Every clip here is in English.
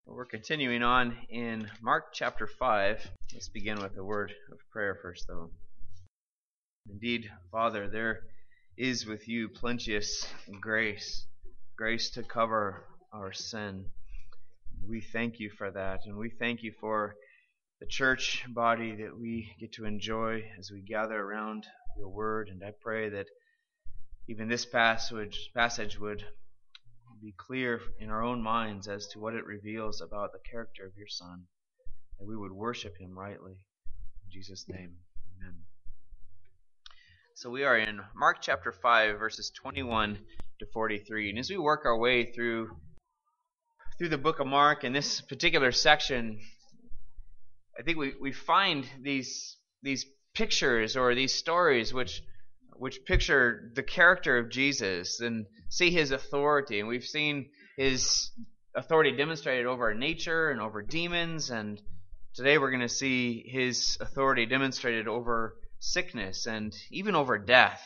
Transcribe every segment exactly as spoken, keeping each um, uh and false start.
We're continuing on in Mark chapter five. Let's begin with a word of prayer first, though. Indeed, Father, there is with you plenteous grace, grace to cover our sin. We thank you for that, and we thank you for the church body that we get to enjoy as we gather around your word. And I pray that even this passage, passage would be clear in our own minds as to what it reveals about the character of your Son, that we would worship him rightly. In Jesus' name, amen. So we are in Mark chapter five, verses twenty-one to forty-three. And as we work our way through through the book of Mark, in this particular section, I think we, we find these these pictures or these stories which which picture the character of Jesus and see his authority. And we've seen his authority demonstrated over nature and over demons, and today we're going to see his authority demonstrated over sickness and even over death.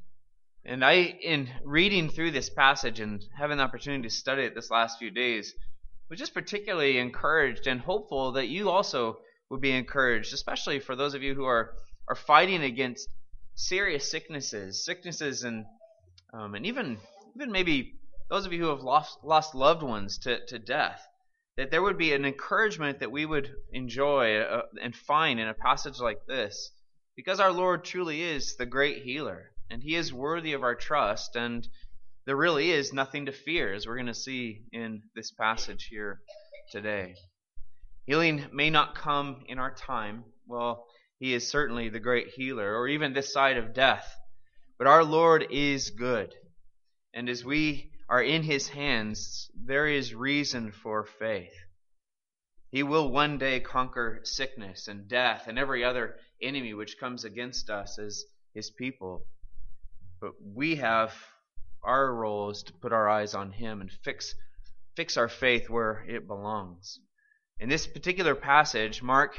And I, in reading through this passage and having the opportunity to study it this last few days, was just particularly encouraged and hopeful that you also would be encouraged, especially for those of you who are, are fighting against serious sicknesses, sicknesses and um, and even even maybe those of you who have lost lost loved ones to, to death, that there would be an encouragement that we would enjoy uh, and find in a passage like this, because our Lord truly is the great healer, and he is worthy of our trust, and there really is nothing to fear, as we're going to see in this passage here today. Healing may not come in our time. Well, he is certainly the great healer, or even this side of death. But our Lord is good. And as we are in his hands, there is reason for faith. He will one day conquer sickness and death and every other enemy which comes against us as his people. But we have our role is to put our eyes on him and fix, fix our faith where it belongs. In this particular passage, Mark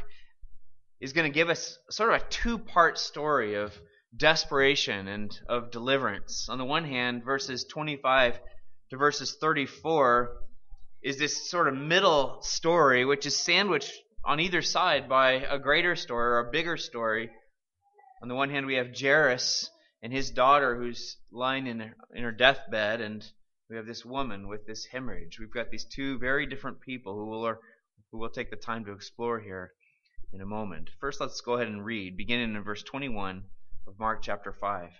is going to give us sort of a two-part story of desperation and of deliverance. On the one hand, verses twenty-five to verses thirty-four is this sort of middle story, which is sandwiched on either side by a greater story or a bigger story. On the one hand, we have Jairus and his daughter who's lying in her, in her deathbed, and we have this woman with this hemorrhage. We've got these two very different people who will, who will take the time to explore here in a moment. First, let's go ahead and read, beginning in verse twenty-one of Mark chapter five.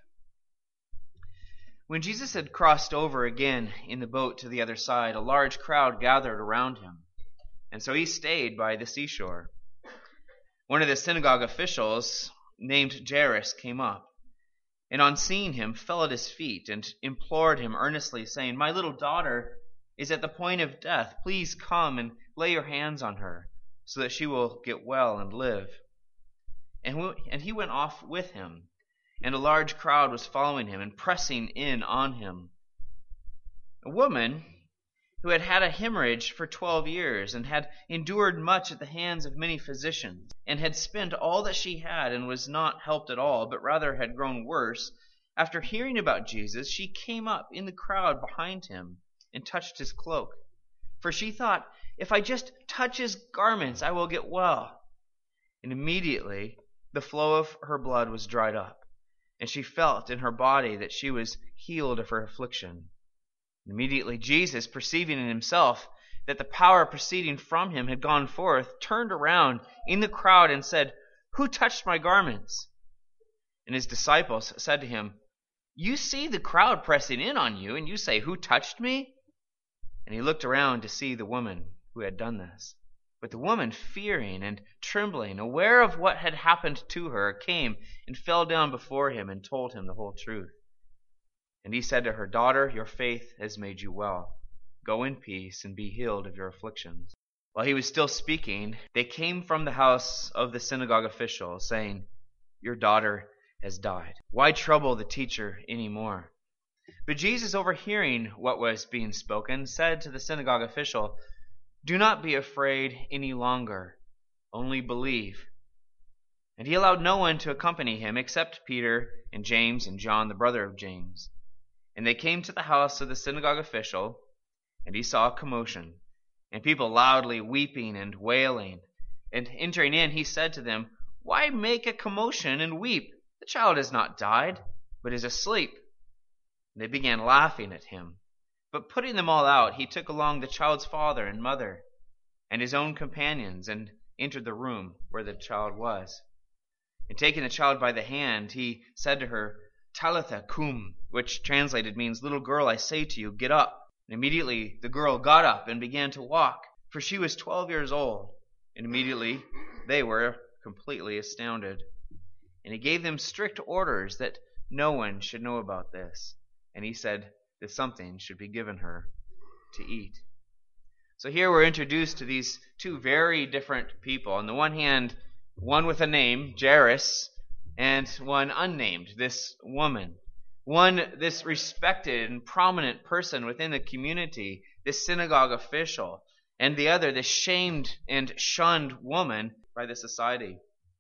When Jesus had crossed over again in the boat to the other side, a large crowd gathered around him, and so he stayed by the seashore. One of the synagogue officials, named Jairus, came up, and on seeing him fell at his feet and implored him earnestly, saying, "My little daughter is at the point of death. Please come and lay your hands on her, so that she will get well and live." And, and he went off with him, and a large crowd was following him and pressing in on him. A woman who had had a hemorrhage for twelve years and had endured much at the hands of many physicians, and had spent all that she had and was not helped at all, but rather had grown worse, after hearing about Jesus, she came up in the crowd behind him and touched his cloak. For she thought, "If I just touch his garments, I will get well." And immediately the flow of her blood was dried up, and she felt in her body that she was healed of her affliction. And immediately Jesus, perceiving in himself that the power proceeding from him had gone forth, turned around in the crowd and said, "Who touched my garments?" And his disciples said to him, "You see the crowd pressing in on you, and you say, 'Who touched me?'" And he looked around to see the woman who had done this. But the woman, fearing and trembling, aware of what had happened to her, came and fell down before him and told him the whole truth. And he said to her, "Daughter, your faith has made you well. Go in peace and be healed of your afflictions." While he was still speaking, they came from the house of the synagogue official, saying, "Your daughter has died. Why trouble the teacher any more?" But Jesus, overhearing what was being spoken, said to the synagogue official, "Do not be afraid any longer, only believe." And he allowed no one to accompany him except Peter and James and John, the brother of James. And they came to the house of the synagogue official, and he saw a commotion, and people loudly weeping and wailing. And entering in, he said to them, "Why make a commotion and weep? The child has not died, but is asleep." And they began laughing at him. But putting them all out, he took along the child's father and mother and his own companions and entered the room where the child was. And taking the child by the hand, he said to her, "Talitha cum," which translated means, "Little girl, I say to you, get up." And immediately the girl got up and began to walk, for she was twelve years old. And immediately they were completely astounded. And he gave them strict orders that no one should know about this. And he said that something should be given her to eat. So here we're introduced to these two very different people. On the one hand, one with a name, Jairus, and one unnamed, this woman. One, this respected and prominent person within the community, this synagogue official, and the other, this shamed and shunned woman by the society.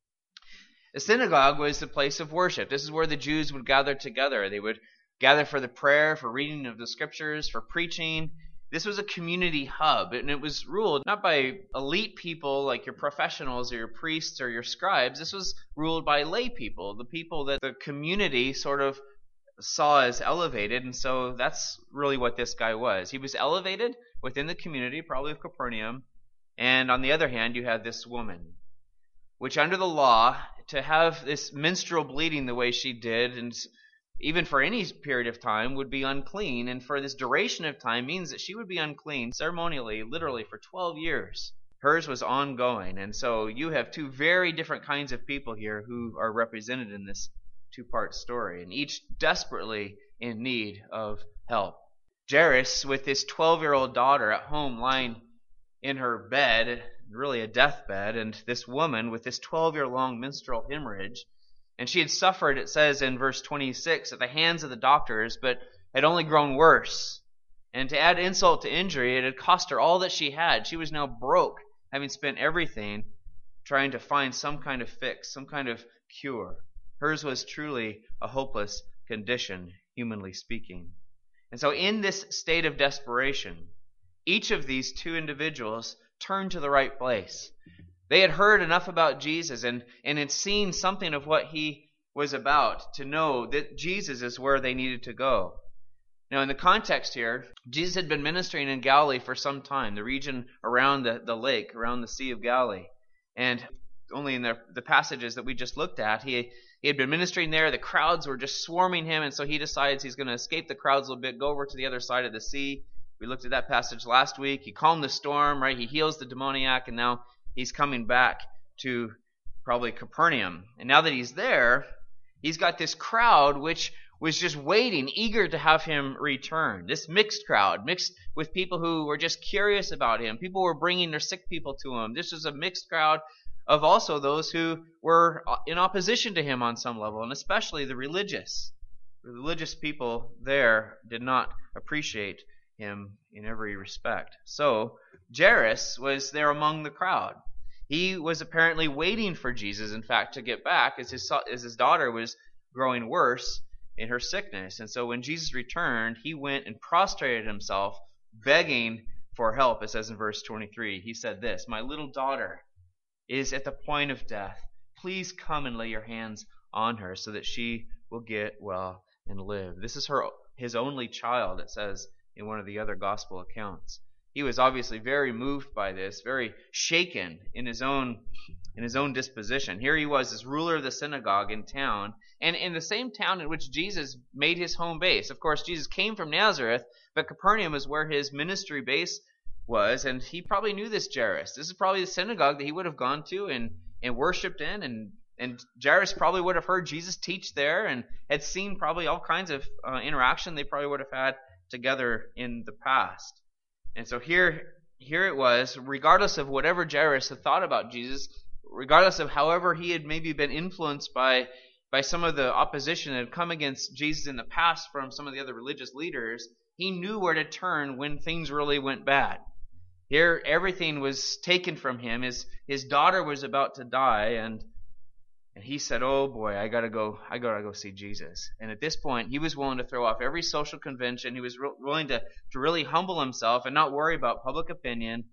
The synagogue was the place of worship. This is where the Jews would gather together. They would gather for the prayer, for reading of the scriptures, for preaching. This was a community hub, and it was ruled not by elite people like your professionals or your priests or your scribes. This was ruled by lay people, the people that the community sort of saw as elevated, and so that's really what this guy was. He was elevated within the community, probably of Capernaum, and on the other hand, you had this woman, which under the law, to have this menstrual bleeding the way she did, and even for any period of time, would be unclean, and for this duration of time means that she would be unclean ceremonially, literally for twelve years. Hers was ongoing, and so you have two very different kinds of people here who are represented in this two-part story, and each desperately in need of help. Jairus, with his twelve-year-old daughter at home lying in her bed, really a deathbed, and this woman with this twelve-year-long menstrual hemorrhage, and she had suffered, it says in verse twenty-six, at the hands of the doctors, but had only grown worse. And to add insult to injury, it had cost her all that she had. She was now broke, having spent everything trying to find some kind of fix, some kind of cure. Hers was truly a hopeless condition, humanly speaking. And so in this state of desperation, each of these two individuals turned to the right place. They had heard enough about Jesus and, and had seen something of what he was about to know that Jesus is where they needed to go. Now, in the context here, Jesus had been ministering in Galilee for some time, the region around the, the lake, around the Sea of Galilee. And only in the, the passages that we just looked at, he, he had been ministering there. The crowds were just swarming him, and so he decides he's going to escape the crowds a little bit, go over to the other side of the sea. We looked at that passage last week. He calmed the storm, right? He heals the demoniac, and now he's coming back to probably Capernaum. And now that he's there, he's got this crowd which was just waiting, eager to have him return. This mixed crowd, mixed with people who were just curious about him. People were bringing their sick people to him. This was a mixed crowd of also those who were in opposition to him on some level, and especially the religious. The religious people there did not appreciate him in every respect. So Jairus was there among the crowd. He was apparently waiting for Jesus, in fact, to get back as his, as his daughter was growing worse in her sickness. And so when Jesus returned, he went and prostrated himself, begging for help. It says in verse twenty-three, he said this, "My little daughter is at the point of death. Please come and lay your hands on her so that she will get well and live." This is her his only child, it says in one of the other gospel accounts. He was obviously very moved by this, very shaken in his own in his own disposition. Here he was, as ruler of the synagogue in town, and in the same town in which Jesus made his home base. Of course, Jesus came from Nazareth, but Capernaum is where his ministry base was, and he probably knew this Jairus. This is probably the synagogue that he would have gone to and, and worshipped in, and, and Jairus probably would have heard Jesus teach there and had seen probably all kinds of uh, interaction they probably would have had together in the past. And so here, here it was, regardless of whatever Jairus had thought about Jesus, regardless of however he had maybe been influenced by, by some of the opposition that had come against Jesus in the past from some of the other religious leaders, he knew where to turn when things really went bad. Here, everything was taken from him. His, his daughter was about to die, and And he said, "Oh boy, I gotta go. I gotta go see Jesus." And at this point, he was willing to throw off every social convention. He was re- willing to, to really humble himself and not worry about public opinion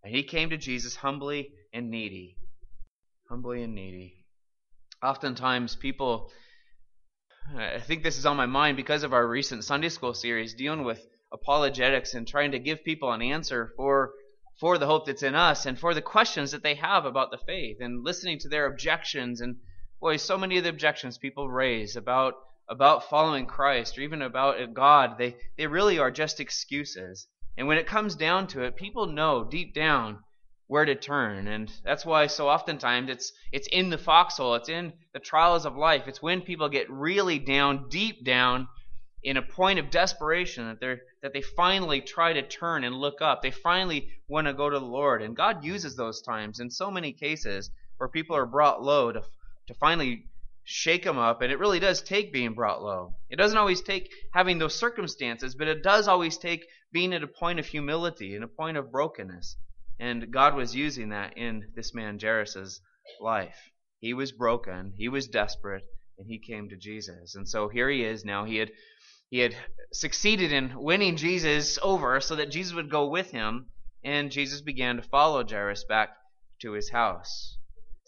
And he came to Jesus humbly and needy. Humbly and needy. Oftentimes people, I think this is on my mind because of our recent Sunday school series dealing with apologetics and trying to give people an answer for for the hope that's in us and for the questions that they have about the faith, and listening to their objections. And boy, so many of the objections people raise about about following Christ or even about God, they, they really are just excuses. And when it comes down to it, people know deep down where to turn. And that's why so oftentimes it's it's in the foxhole, it's in the trials of life. It's when people get really down, deep down, in a point of desperation that they that they finally try to turn and look up. They finally want to go to the Lord. And God uses those times in so many cases where people are brought low to to finally shake them up. And it really does take being brought low. It doesn't always take having those circumstances, but it does always take being at a point of humility and a point of brokenness. And God was using that in this man Jairus' life. He was broken, he was desperate, and he came to Jesus. And so here he is now. He had He had succeeded in winning Jesus over so that Jesus would go with him, and Jesus began to follow Jairus back to his house.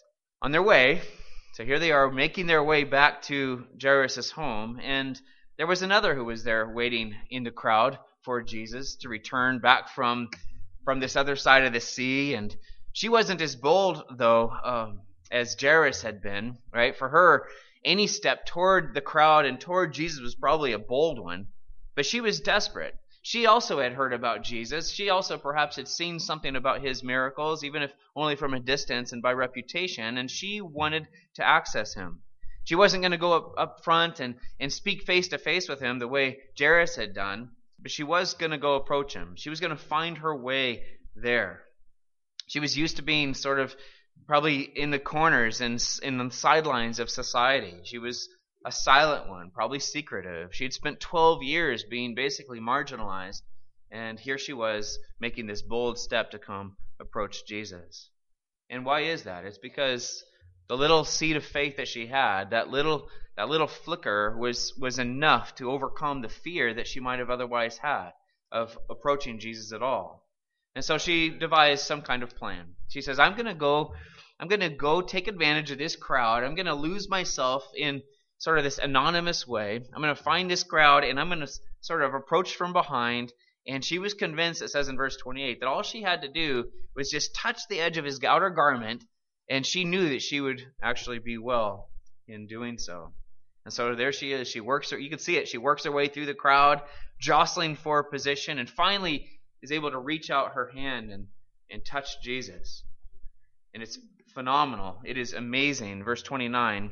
On their way, so here they are making their way back to Jairus' home, and there was another who was there waiting in the crowd for Jesus to return back from, from this other side of the sea. And she wasn't as bold, though, um, as Jairus had been, right? For her, any step toward the crowd and toward Jesus was probably a bold one, but she was desperate. She also had heard about Jesus. She also perhaps had seen something about his miracles, even if only from a distance and by reputation, and she wanted to access him. She wasn't going to go up, up front and, and speak face to face with him the way Jairus had done, but she was going to go approach him. She was going to find her way there. She was used to being sort of probably in the corners and in the sidelines of society. She was a silent one, probably secretive. She had spent twelve years being basically marginalized, and here she was making this bold step to come approach Jesus. And why is that? It's because the little seed of faith that she had, that little that little flicker was, was enough to overcome the fear that she might have otherwise had of approaching Jesus at all. And so she devised some kind of plan. She says, I'm going to go I'm going to go take advantage of this crowd. I'm going to lose myself in sort of this anonymous way. I'm going to find this crowd, and I'm going to sort of approach from behind. And she was convinced, it says in verse twenty-eight, that all she had to do was just touch the edge of his outer garment, and she knew that she would actually be well in doing so. And so there she is. She works her, you can see it, she works her way through the crowd, jostling for position, and finally is able to reach out her hand and, and touch Jesus. And it's phenomenal. It is amazing. Verse twenty-nine,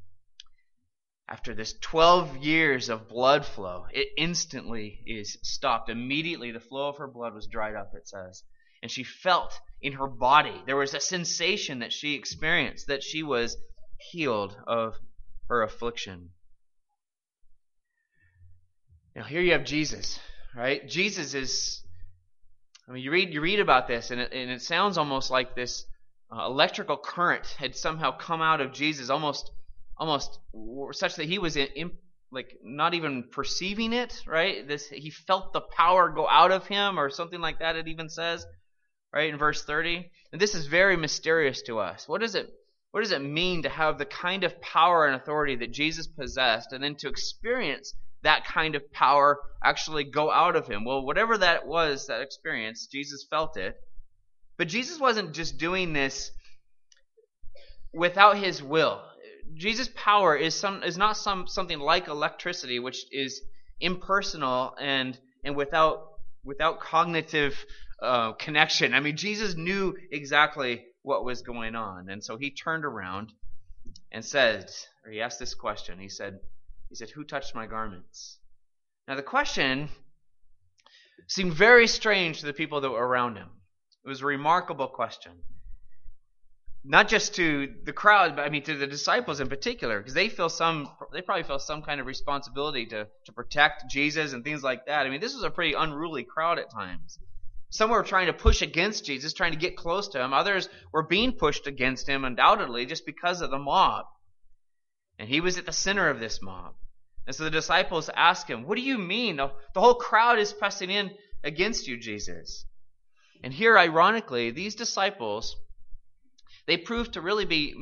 after this twelve years of blood flow, it instantly is stopped. Immediately the flow of her blood was dried up, it says. And she felt in her body, there was a sensation that she experienced, that she was healed of her affliction. Now here you have Jesus, right? Jesus is, I mean, you read you read about this, and it, and it sounds almost like this uh, electrical current had somehow come out of Jesus, almost, almost such that he was in, in, like not even perceiving it, right? This he felt the power go out of him, or something like that. It even says, right in verse thirty. And this is very mysterious to us. What does it What does it mean to have the kind of power and authority that Jesus possessed, and then to experience that kind of power actually go out of him? Well, whatever that was, that experience, Jesus felt it. But Jesus wasn't just doing this without his will. Jesus' power is some is not some something like electricity, which is impersonal and and without without cognitive uh, connection. I mean, Jesus knew exactly what was going on, and so he turned around and said, or he asked this question. He said, he said, "Who touched my garments?" Now the question seemed very strange to the people that were around him. It was a remarkable question. Not just to the crowd, but I mean to the disciples in particular, because they feel some, they probably feel some kind of responsibility to, to protect Jesus and things like that. I mean, this was a pretty unruly crowd at times. Some were trying to push against Jesus, trying to get close to him. Others were being pushed against him, undoubtedly, just because of the mob. And he was at the center of this mob. And so the disciples asked him, "What do you mean? The, the whole crowd is pressing in against you, Jesus." And here, ironically, these disciples, they proved to really be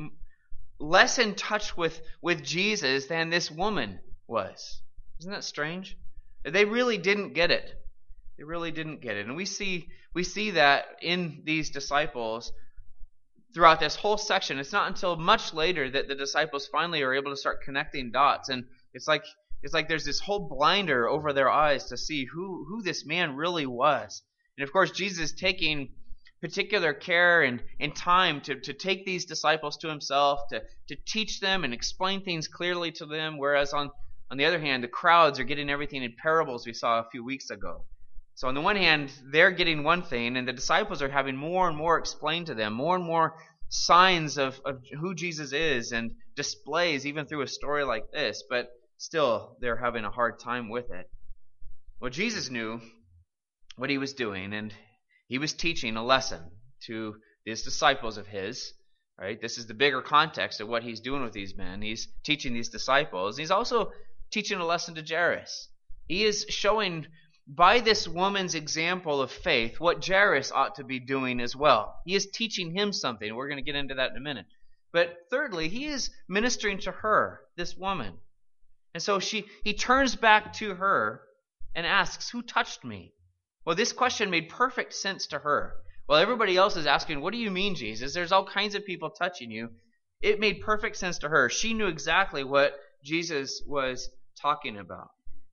less in touch with, with Jesus than this woman was. Isn't that strange? They really didn't get it. They really didn't get it. And we see we see that in these disciples throughout this whole section. It's not until much later that the disciples finally are able to start connecting dots. And it's like it's like there's this whole blinder over their eyes to see who, who this man really was. And of course, Jesus is taking particular care and, and time to, to take these disciples to himself, to, to teach them and explain things clearly to them, whereas on, on the other hand, the crowds are getting everything in parables we saw a few weeks ago. So on the one hand, they're getting one thing, and the disciples are having more and more explained to them, more and more signs of, of who Jesus is and displays even through a story like this, but still they're having a hard time with it. Well, Jesus knew what he was doing, and he was teaching a lesson to these disciples of his. Right? This is the bigger context of what he's doing with these men. He's teaching these disciples. He's also teaching a lesson to Jairus. He is showing by this woman's example of faith what Jairus ought to be doing as well. He is teaching him something. We're going to get into that in a minute. But thirdly, he is ministering to her, this woman. And so she, he turns back to her and asks, "Who touched me?" Well, this question made perfect sense to her. While everybody else is asking, "What do you mean, Jesus? There's all kinds of people touching you." It made perfect sense to her. She knew exactly what Jesus was talking about.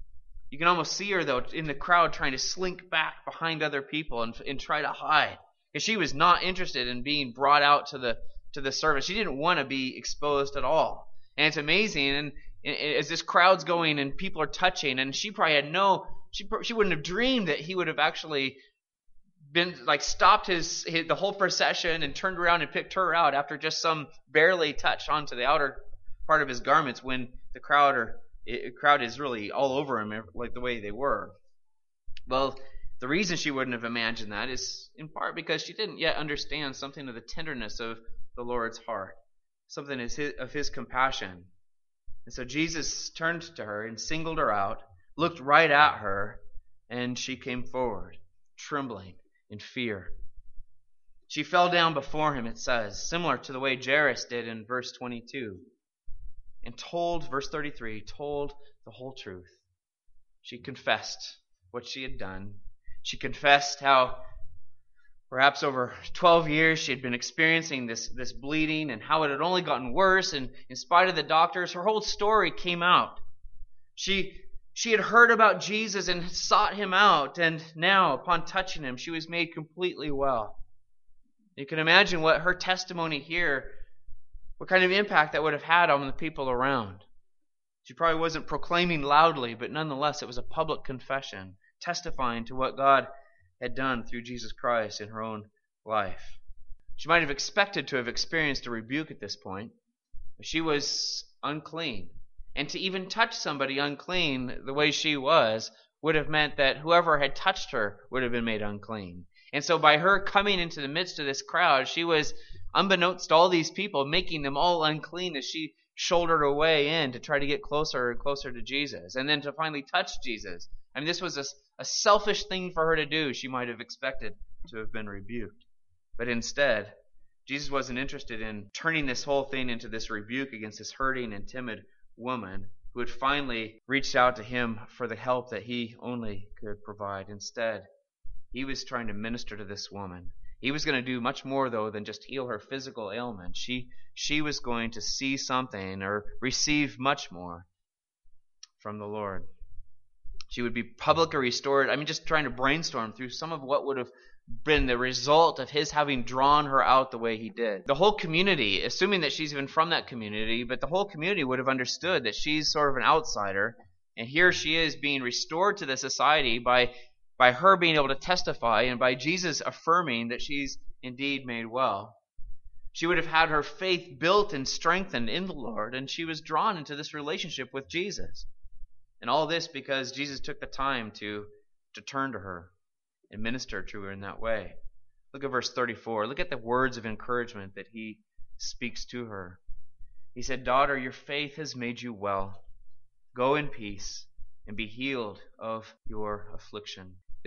You can almost see her, though, in the crowd trying to slink back behind other people and, and try to hide. Because she was not interested in being brought out to the, to the service. She didn't want to be exposed at all. And it's amazing. And, and as this crowd's going and people are touching, and she probably had no... She she wouldn't have dreamed that he would have actually been like stopped his, his the whole procession and turned around and picked her out after just some barely touch onto the outer part of his garments when the crowd are it, crowd is really all over him like the way they were. Well, the reason she wouldn't have imagined that is in part because she didn't yet understand something of the tenderness of the Lord's heart, something of his, of his compassion. And so Jesus turned to her and singled her out, looked right at her, and she came forward, trembling in fear. She fell down before him, it says, similar to the way Jairus did in verse twenty-two, and told, verse thirty-three, told the whole truth. She confessed what she had done. She confessed how perhaps over twelve years she had been experiencing this, this bleeding and how it had only gotten worse, and in spite of the doctors, her whole story came out. She She had heard about Jesus and sought him out, and now, upon touching him, she was made completely well. You can imagine what her testimony here, what kind of impact that would have had on the people around. She probably wasn't proclaiming loudly, but nonetheless, it was a public confession, testifying to what God had done through Jesus Christ in her own life. She might have expected to have experienced a rebuke at this point, but she was unclean. And to even touch somebody unclean the way she was would have meant that whoever had touched her would have been made unclean. And so by her coming into the midst of this crowd, she was, unbeknownst to all these people, making them all unclean as she shouldered her way in to try to get closer and closer to Jesus. And then to finally touch Jesus. I mean, this was a, a selfish thing for her to do. She might have expected to have been rebuked. But instead, Jesus wasn't interested in turning this whole thing into this rebuke against this hurting and timid woman who had finally reached out to him for the help that he only could provide. Instead, he was trying to minister to this woman. He was going to do much more, though, than just heal her physical ailment. She, she was going to see something or receive much more from the Lord. She would be publicly restored. I mean, just trying to brainstorm through some of what would have been the result of his having drawn her out the way he did. The whole community, assuming that she's even from that community, but the whole community would have understood that she's sort of an outsider, and here she is being restored to the society by, by her being able to testify and by Jesus affirming that she's indeed made well. She would have had her faith built and strengthened in the Lord, and she was drawn into this relationship with Jesus. And all this because Jesus took the time to, to turn to her and minister to her in that way. Look at verse thirty-four. Look at the words of encouragement that he speaks to her. He said, "Daughter, your faith has made you well. Go in peace and be healed of your affliction."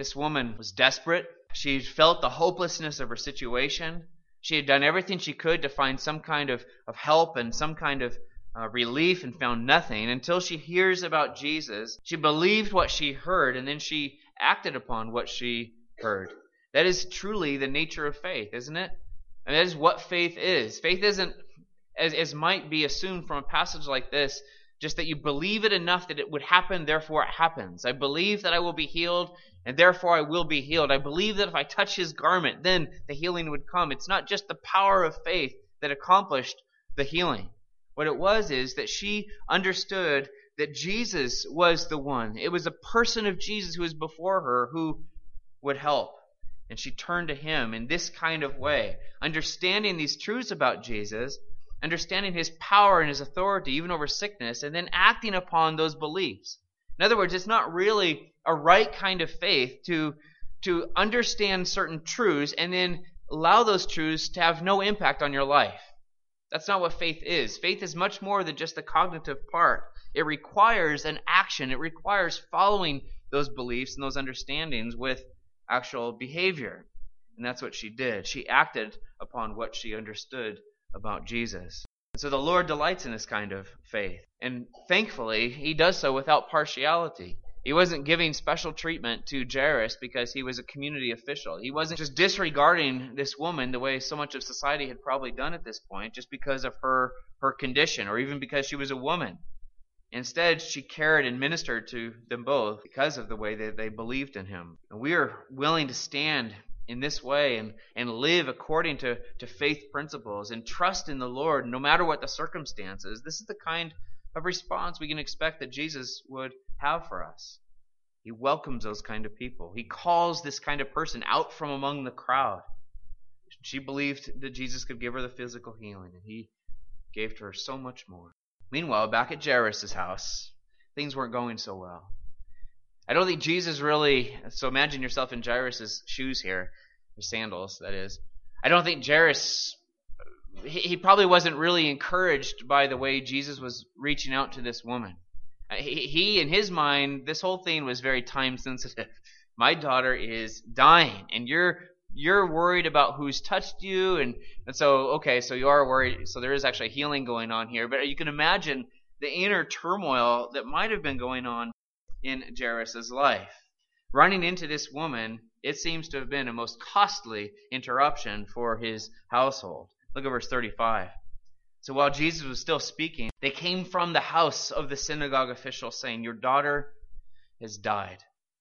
This woman was desperate. She felt the hopelessness of her situation. She had done everything she could to find some kind of, of help and some kind of uh, relief and found nothing until she hears about Jesus. She believed what she heard and then she acted upon what she heard. That is truly the nature of faith, isn't it? And that is what faith is. Faith isn't, as, as might be assumed from a passage like this, just that you believe it enough that it would happen, therefore it happens. I believe that I will be healed, and therefore I will be healed. I believe that if I touch his garment, then the healing would come. It's not just the power of faith that accomplished the healing. What it was is that she understood that Jesus was the one. It was a person of Jesus who was before her who would help. And she turned to him in this kind of way, understanding these truths about Jesus, understanding his power and his authority even over sickness, and then acting upon those beliefs. In other words, it's not really a right kind of faith to, to understand certain truths and then allow those truths to have no impact on your life. That's not what faith is. Faith is much more than just the cognitive part. It requires an action. It requires following those beliefs and those understandings with actual behavior. And that's what she did. She acted upon what she understood about Jesus. And so the Lord delights in this kind of faith. And thankfully, he does so without partiality. He wasn't giving special treatment to Jairus because he was a community official. He wasn't just disregarding this woman the way so much of society had probably done at this point just because of her, her condition or even because she was a woman. Instead, she cared and ministered to them both because of the way that they believed in him. And we are willing to stand in this way and, and live according to, to faith principles and trust in the Lord no matter what the circumstances. This is the kind of response we can expect that Jesus would have for us. He welcomes those kind of people. He calls this kind of person out from among the crowd. She believed that Jesus could give her the physical healing, and he gave to her so much more. Meanwhile, back at Jairus' house, things weren't going so well. I don't think Jesus really, so imagine yourself in Jairus' shoes here, or sandals, that is. I don't think Jairus, he, he probably wasn't really encouraged by the way Jesus was reaching out to this woman. He, he, in his mind, this whole thing was very time sensitive. My daughter is dying, and you're you're worried about who's touched you, and, and so, okay, so you are worried, so there is actually healing going on here, but you can imagine the inner turmoil that might have been going on in Jairus' life. Running into this woman, it seems to have been a most costly interruption for his household. Look at verse thirty-five. So while Jesus was still speaking, they came from the house of the synagogue official saying, "Your daughter has died.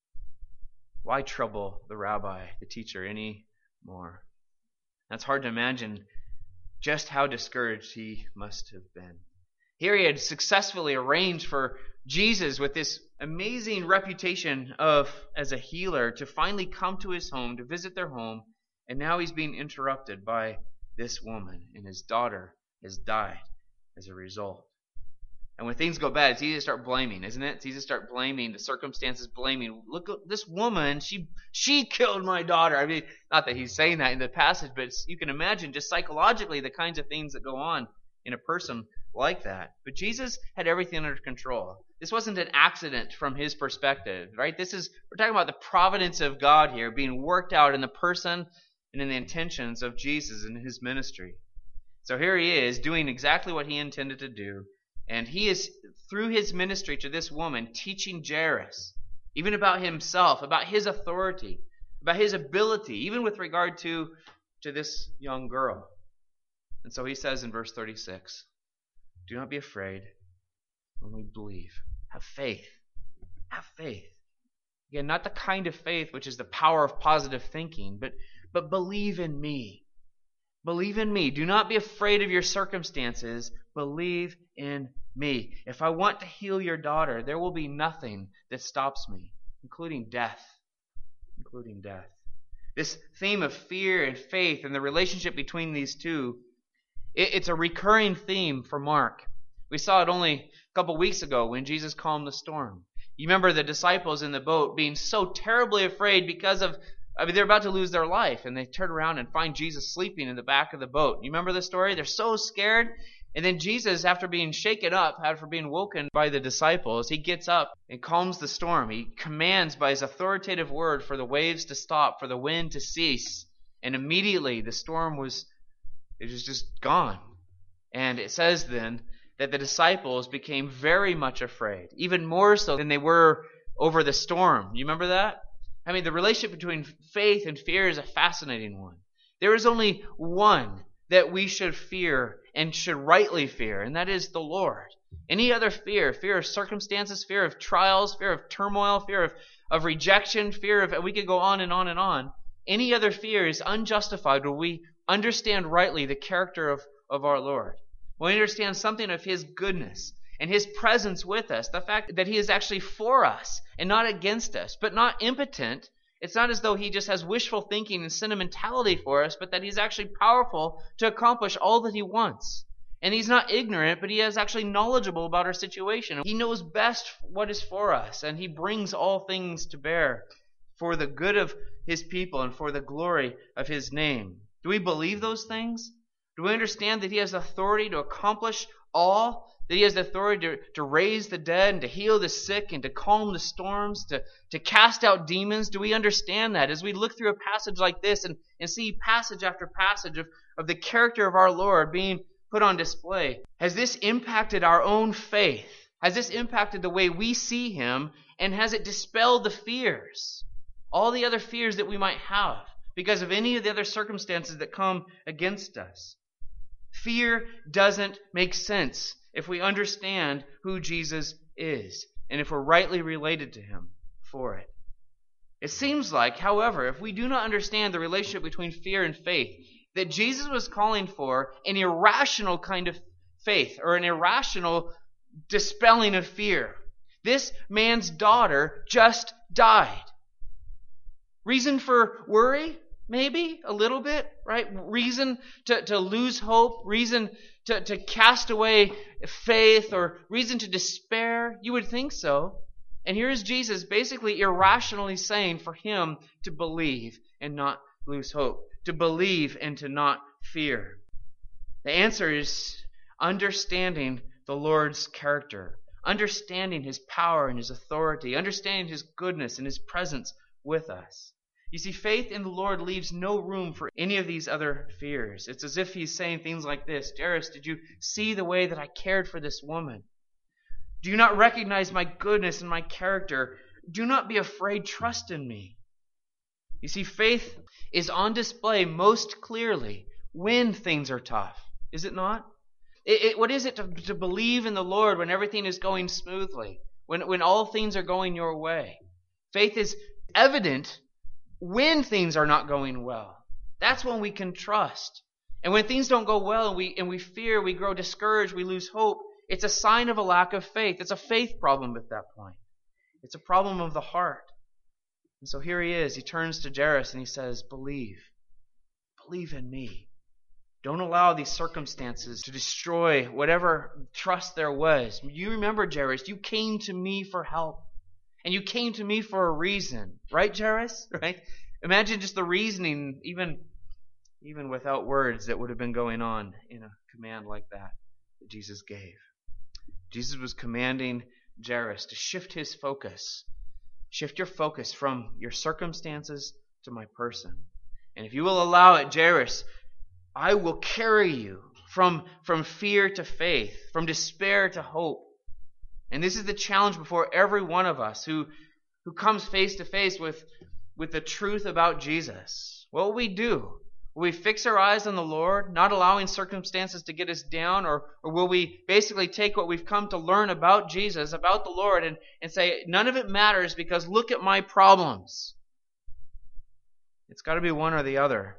Why trouble the rabbi, the teacher, any more?" That's hard to imagine just how discouraged he must have been. Here he had successfully arranged for Jesus, with this amazing reputation of as a healer, to finally come to his home, to visit their home, and now he's being interrupted by this woman, and his daughter has died as a result. And when things go bad, it's easy to start blaming, isn't it? It's easy to start blaming the circumstances, blaming, look, this woman, she she killed my daughter. I mean, not that he's saying that in the passage, but you can imagine just psychologically the kinds of things that go on in a person like that. But Jesus had everything under control. This wasn't an accident from his perspective, right? This is, we're talking about the providence of God here being worked out in the person and in the intentions of Jesus and his ministry. So here he is doing exactly what he intended to do. And he is, through his ministry to this woman, teaching Jairus, even about himself, about his authority, about his ability, even with regard to, to this young girl. And so he says in verse thirty-six, "Do not be afraid, only believe." Have faith. Have faith. Again, not the kind of faith which is the power of positive thinking, but, but believe in me. Believe in me. Do not be afraid of your circumstances. Believe in me. If I want to heal your daughter, there will be nothing that stops me, including death. Including death. This theme of fear and faith and the relationship between these two, it, it's a recurring theme for Mark. We saw it only a couple weeks ago when Jesus calmed the storm. You remember the disciples in the boat being so terribly afraid because of I mean, they're about to lose their life, and they turn around and find Jesus sleeping in the back of the boat. You remember the story? They're so scared, And then Jesus, after being shaken up, after being woken by the disciples, he gets up and calms the storm. He commands by his authoritative word for the waves to stop, for the wind to cease. And immediately the storm was, it was just gone. And it says then that the disciples became very much afraid, even more so than they were over the storm. You remember that? I mean, the relationship between faith and fear is a fascinating one. There is only one that we should fear and should rightly fear, and that is the Lord. Any other fear, fear of circumstances, fear of trials, fear of turmoil, fear of, of rejection, fear of, we could go on and on and on. Any other fear is unjustified when we understand rightly the character of, of our Lord. When we understand something of His goodness and His presence with us, the fact that He is actually for us and not against us, but not impotent. It's not as though He just has wishful thinking and sentimentality for us, but that He's actually powerful to accomplish all that He wants. And He's not ignorant, but He is actually knowledgeable about our situation. He knows best what is for us, and He brings all things to bear for the good of His people and for the glory of His name. Do we believe those things? Do we understand that He has authority to accomplish all? That He has the authority to, to raise the dead and to heal the sick and to calm the storms, to, to cast out demons? Do we understand that? As we look through a passage like this and, and see passage after passage of, of the character of our Lord being put on display, has this impacted our own faith? Has this impacted the way we see Him? And has it dispelled the fears? All the other fears that we might have because of any of the other circumstances that come against us. Fear doesn't make sense if we understand who Jesus is and if we're rightly related to Him for it. It seems like, however, if we do not understand the relationship between fear and faith, that Jesus was calling for an irrational kind of faith or an irrational dispelling of fear. This man's daughter just died. Reason for worry? Maybe a little bit, right? Reason to, to lose hope, reason to, to cast away faith, or reason to despair. You would think so. And here is Jesus basically irrationally saying for him to believe and not lose hope, to believe and to not fear. The answer is understanding the Lord's character, understanding His power and His authority, understanding His goodness and His presence with us. You see, faith in the Lord leaves no room for any of these other fears. It's as if He's saying things like this: Jairus, did you see the way that I cared for this woman? Do you not recognize my goodness and my character? Do not be afraid. Trust in me. You see, faith is on display most clearly when things are tough. Is it not? It, it, what is it to, to believe in the Lord when everything is going smoothly? When, when all things are going your way? Faith is evident when things are not going well. That's when we can trust. And when things don't go well and we and we fear, we grow discouraged, we lose hope, it's a sign of a lack of faith. It's a faith problem at that point. It's a problem of the heart. And so here he is. He turns to Jairus and he says, believe. Believe in me. Don't allow these circumstances to destroy whatever trust there was. You remember, Jairus, you came to me for help. And you came to me for a reason. Right, Jairus? Right? Imagine just the reasoning, even, even without words, that would have been going on in a command like that that Jesus gave. Jesus was commanding Jairus to shift his focus. Shift your focus from your circumstances to my person. And if you will allow it, Jairus, I will carry you from, from fear to faith, from despair to hope. And this is the challenge before every one of us who, who comes face to face with, with the truth about Jesus. What will we do? Will we fix our eyes on the Lord, not allowing circumstances to get us down? Or, or will we basically take what we've come to learn about Jesus, about the Lord, and, and say, none of it matters because look at my problems? It's got to be one or the other.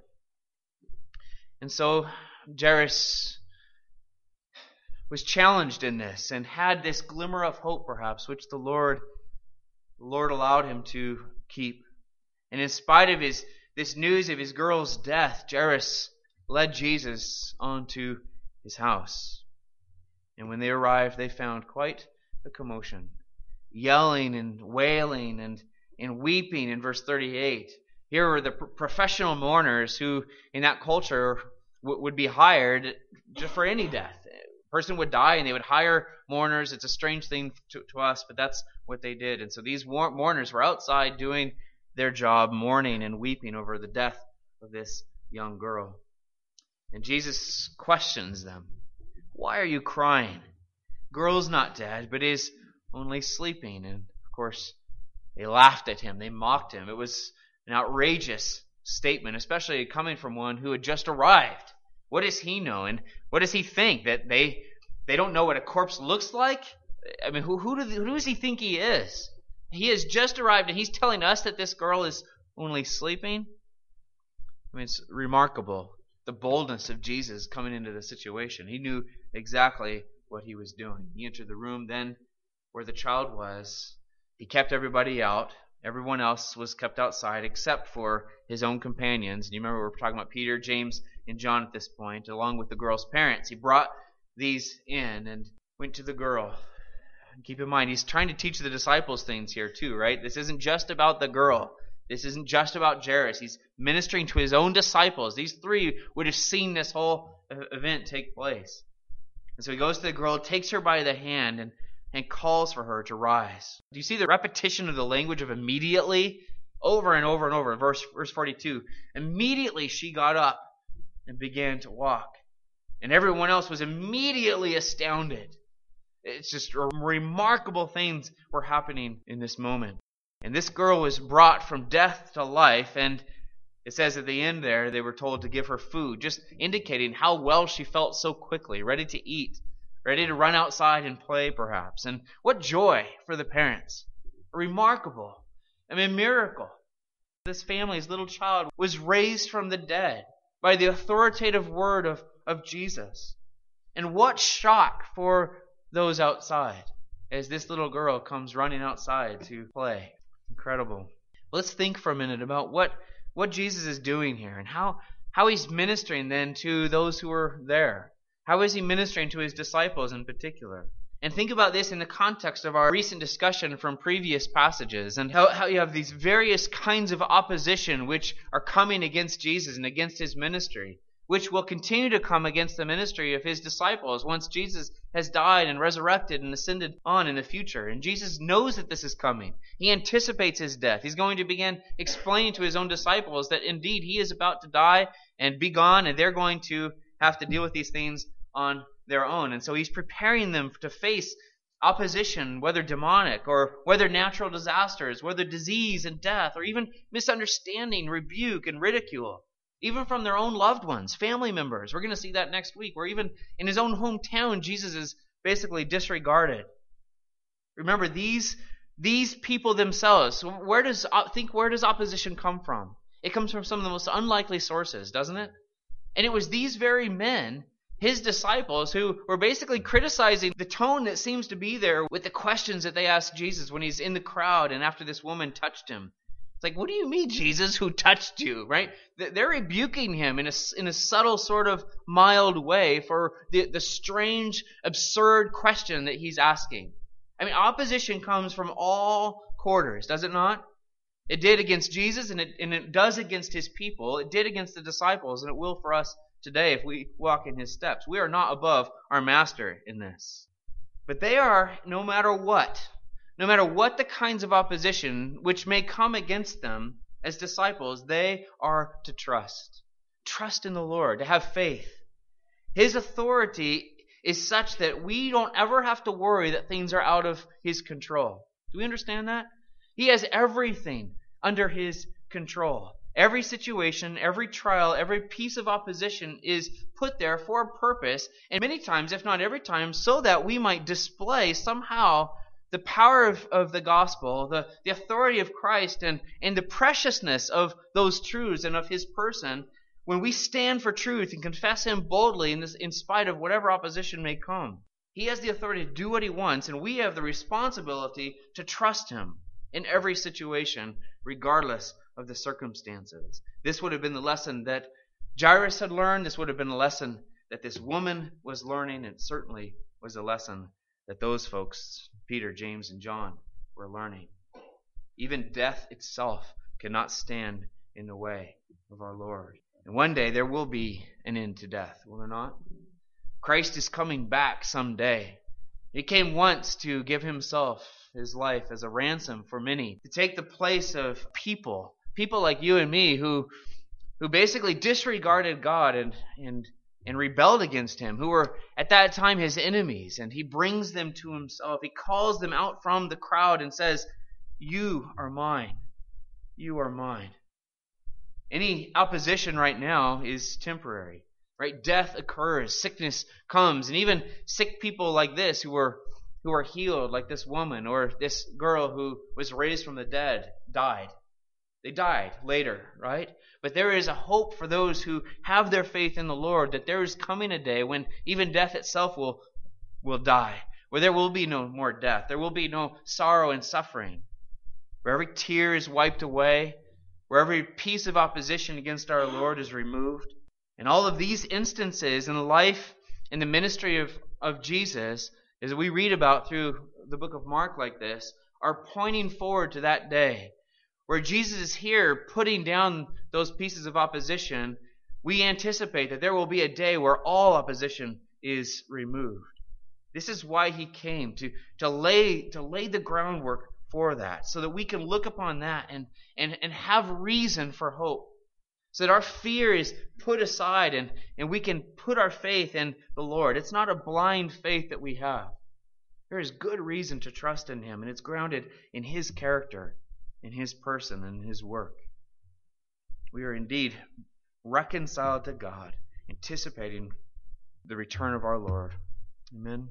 And so Jairus was challenged in this and had this glimmer of hope, perhaps, which the Lord, the Lord allowed him to keep. And in spite of his this news of his girl's death, Jairus led Jesus onto his house. And when they arrived, they found quite a commotion, yelling and wailing and, and weeping in verse thirty-eight. Here were the professional mourners who, in that culture, w- would be hired just for any death. person would die and they would hire mourners. It's a strange thing to, to us, but that's what they did. And so these mourners were outside doing their job, mourning and weeping over the death of this young girl. And Jesus questions them. Why are you crying? Girl's not dead, but is only sleeping. And of course, they laughed at him. They mocked him. It was an outrageous statement, especially coming from one who had just arrived. What does he know? And what does he think? That they they don't know what a corpse looks like? I mean, who who, do, who does he think he is? He has just arrived and he's telling us that this girl is only sleeping? I mean, it's remarkable, the boldness of Jesus coming into the situation. He knew exactly what he was doing. He entered the room then where the child was. He kept everybody out. Everyone else was kept outside except for his own companions. And you remember we were talking about Peter, James, and John at this point, along with the girl's parents. He brought these in and went to the girl. And keep in mind, he's trying to teach the disciples things here too, right? This isn't just about the girl. This isn't just about Jairus. He's ministering to his own disciples. These three would have seen this whole event take place. And so he goes to the girl, takes her by the hand, and and calls for her to rise. Do you see the repetition of the language of immediately? Over and over and over. Verse, verse forty-two. Immediately she got up and began to walk. And everyone else was immediately astounded. It's just remarkable things were happening in this moment. And this girl was brought from death to life. And it says at the end there, they were told to give her food, just indicating how well she felt so quickly, ready to eat. Ready to run outside and play, perhaps. And what joy for the parents. Remarkable. I mean, miracle. This family's little child was raised from the dead by the authoritative word of, of Jesus. And what shock for those outside as this little girl comes running outside to play. Incredible. Let's think for a minute about what, what Jesus is doing here and how, how he's ministering then to those who are there. How is he ministering to his disciples in particular? And think about this in the context of our recent discussion from previous passages and how, how you have these various kinds of opposition which are coming against Jesus and against his ministry, which will continue to come against the ministry of his disciples once Jesus has died and resurrected and ascended on in the future. And Jesus knows that this is coming. He anticipates his death. He's going to begin explaining to his own disciples that indeed he is about to die and be gone, and they're going to have to deal with these things on their own. And so he's preparing them to face opposition, whether demonic or whether natural disasters, whether disease and death, or even misunderstanding, rebuke, and ridicule, even from their own loved ones, family members. We're going to see that next week, where even in his own hometown, Jesus is basically disregarded. Remember, these, these people themselves, where does, think where does opposition come from? It comes from some of the most unlikely sources, doesn't it? And it was these very men, his disciples, who were basically criticizing the tone that seems to be there with the questions that they asked Jesus when he's in the crowd and after this woman touched him. It's like, what do you mean, Jesus, who touched you, right? They're rebuking him in a, in a subtle sort of mild way for the, the strange, absurd question that he's asking. I mean, opposition comes from all quarters, does it not? It did against Jesus, and it, and it does against his people. It did against the disciples, and it will for us today if we walk in his steps. We are not above our master in this. But they are, no matter what, no matter what the kinds of opposition which may come against them as disciples, they are to trust. Trust in the Lord, to have faith. His authority is such that we don't ever have to worry that things are out of his control. Do we understand that? He has everything under his control. Every situation, every trial, every piece of opposition is put there for a purpose, and many times, if not every time, so that we might display somehow the power of, of the gospel, the, the authority of Christ, and, and the preciousness of those truths and of his person when we stand for truth and confess him boldly in, this, in spite of whatever opposition may come. He has the authority to do what he wants, and we have the responsibility to trust him in every situation, regardless of the circumstances. This would have been the lesson that Jairus had learned. This would have been a lesson that this woman was learning. It certainly was a lesson that those folks, Peter, James, and John, were learning. Even death itself cannot stand in the way of our Lord. And one day there will be an end to death, will there not? Christ is coming back someday. He came once to give himself, his life, as a ransom for many, to take the place of people, people like you and me who who basically disregarded God and, and, and rebelled against him, who were at that time his enemies, and he brings them to himself. He calls them out from the crowd and says, "You are mine. You are mine." Any opposition right now is temporary. Right? Death occurs, sickness comes, and even sick people like this who are who are healed, like this woman or this girl who was raised from the dead, died. They died later, right? But there is a hope for those who have their faith in the Lord, that there is coming a day when even death itself will will die, where there will be no more death, there will be no sorrow and suffering, where every tear is wiped away, where every piece of opposition against our Lord is removed. And all of these instances in the life and the ministry of, of Jesus, as we read about through the book of Mark like this, are pointing forward to that day where Jesus is here putting down those pieces of opposition. We anticipate that there will be a day where all opposition is removed. This is why he came, to, to lay to lay the groundwork for that, so that we can look upon that and, and, and have reason for hope. So that our fear is put aside and, and we can put our faith in the Lord. It's not a blind faith that we have. There is good reason to trust in him, and it's grounded in his character, in his person, and his work. We are indeed reconciled to God, anticipating the return of our Lord. Amen.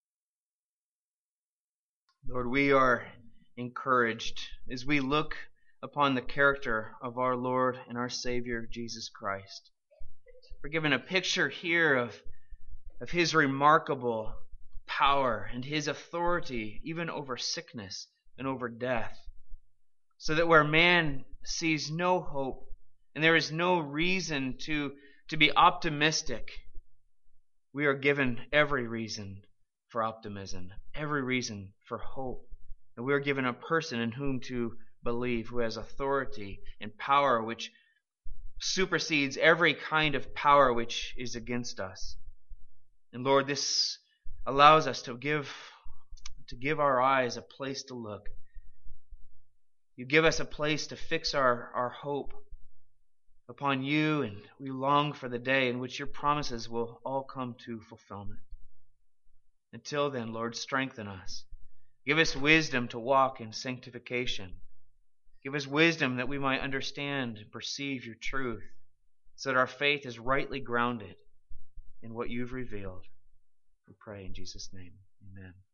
Lord, we are encouraged as we look upon the character of our Lord and our Savior, Jesus Christ. We're given a picture here of, of his remarkable power and his authority even over sickness and over death, so that where man sees no hope and there is no reason to, to be optimistic, we are given every reason for optimism, every reason for hope. And we are given a person in whom to believe, who has authority and power which supersedes every kind of power which is against us. And Lord, this allows us to give to give our eyes a place to look. You give us a place to fix our, our hope upon you, and we long for the day in which your promises will all come to fulfillment. Until then, Lord, strengthen us. Give us wisdom to walk in sanctification. Give us wisdom that we might understand and perceive your truth, so that our faith is rightly grounded in what you've revealed. We pray in Jesus' name. Amen.